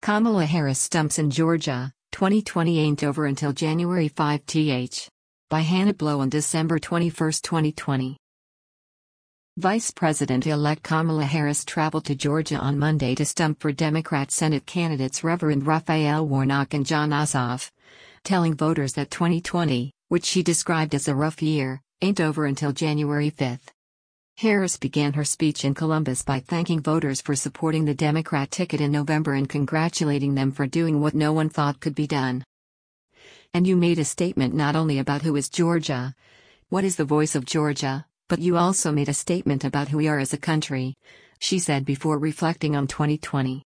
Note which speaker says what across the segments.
Speaker 1: Kamala Harris stumps in Georgia, 2020 ain't over until January 5th. By Hannah Blow on December 21, 2020. Vice President-elect Kamala Harris traveled to Georgia on Monday to stump for Democrat Senate candidates Reverend Raphael Warnock and Jon Ossoff, telling voters that 2020, which she described as a rough year, ain't over until January 5th. Harris began her speech in Columbus by thanking voters for supporting the Democrat ticket in November and congratulating them for doing what no one thought could be done. And you made a statement not only about who is Georgia, what is the voice of Georgia, but you also made a statement about who we are as a country, she said before reflecting on 2020.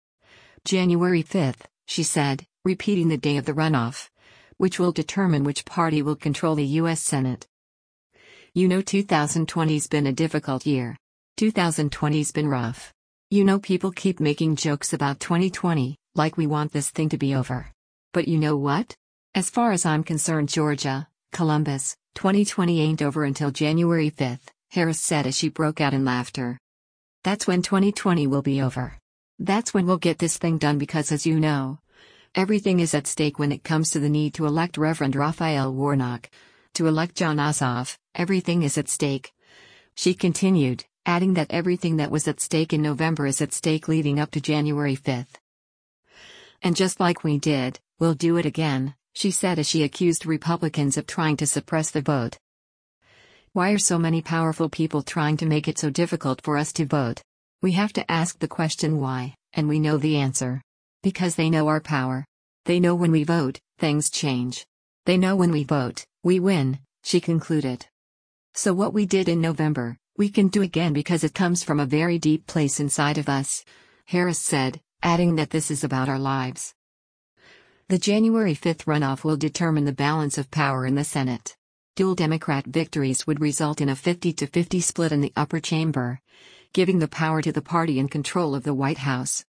Speaker 1: January 5th, she said, repeating the day of the runoff, which will determine which party will control the U.S. Senate. You know 2020's been a difficult year. 2020's been rough. You know people keep making jokes about 2020, like we want this thing to be over. But you know what? As far as I'm concerned, Georgia, Columbus, 2020 ain't over until January 5th, Harris said as she broke out in laughter. That's when 2020 will be over. That's when we'll get this thing done because, as you know, everything is at stake when it comes to the need to elect Reverend Raphael Warnock, to elect Jon Ossoff, everything is at stake. She continued, adding that everything that was at stake in November is at stake leading up to January 5th. And just like we did, we'll do it again, she said as she accused Republicans of trying to suppress the vote. Why are so many powerful people trying to make it so difficult for us to vote? We have to ask the question why, and we know the answer. Because they know our power. They know when we vote, things change. They know when we vote, we win, she concluded. So what we did in November, we can do again because it comes from a very deep place inside of us, Harris said, adding that this is about our lives. The January 5th runoff will determine the balance of power in the Senate. Dual Democrat victories would result in a 50-50 split in the upper chamber, giving the power to the party in control of the White House.